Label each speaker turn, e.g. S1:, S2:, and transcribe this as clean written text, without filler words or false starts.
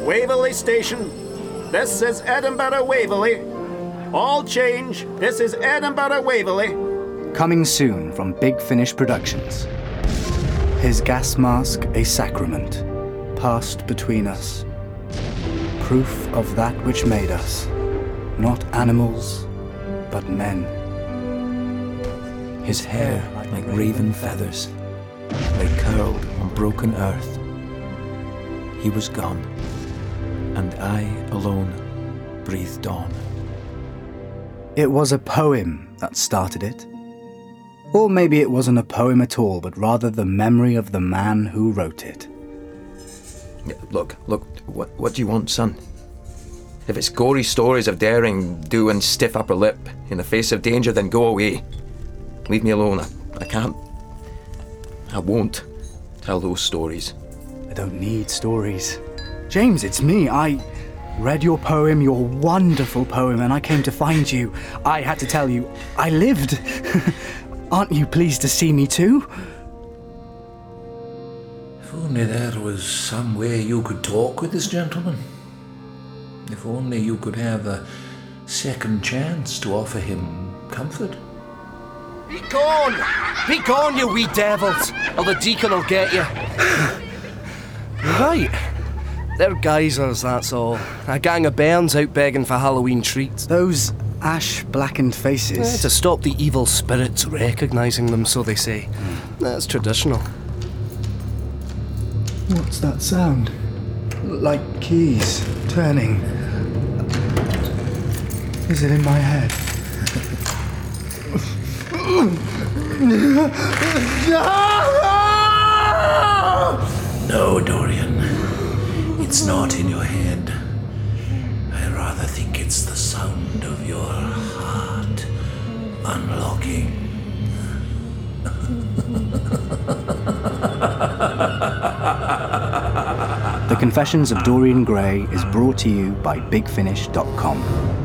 S1: Waverley Station. This is Edinburgh Waverley. All change. This is Edinburgh Waverley.
S2: Coming soon from Big Finish Productions. His gas mask a sacrament, passed between us. Proof of that which made us, not animals, but men.
S3: His hair like raven feathers, lay curled on broken earth. He was gone, and I alone breathed on.
S2: It was a poem that started it. Or maybe it wasn't a poem at all, but rather the memory of the man who wrote it.
S4: Look, what do you want, son? If it's gory stories of daring, do and stiff upper lip in the face of danger, then go away. Leave me alone. I can't. I won't tell those stories.
S2: I don't need stories. James, it's me. I read your poem, your wonderful poem, and I came to find you. I had to tell you, I lived. Aren't you pleased to see me too?
S5: If only there was some way you could talk with this gentleman. If only you could have a second chance to offer him comfort.
S6: Be gone! Be gone, you wee devils, or the deacon will get you. Right. They're geysers, that's all. A gang of bairns out begging for Halloween treats.
S2: Those ash-blackened faces.
S6: To stop the evil spirits recognising them, so they say. That's traditional.
S2: What's that sound? Like keys turning. Is it in my head?
S5: No, Dorian. It's not in your head. I rather think it's the sound of your heart unlocking.
S2: The Confessions of Dorian Gray is brought to you by BigFinish.com.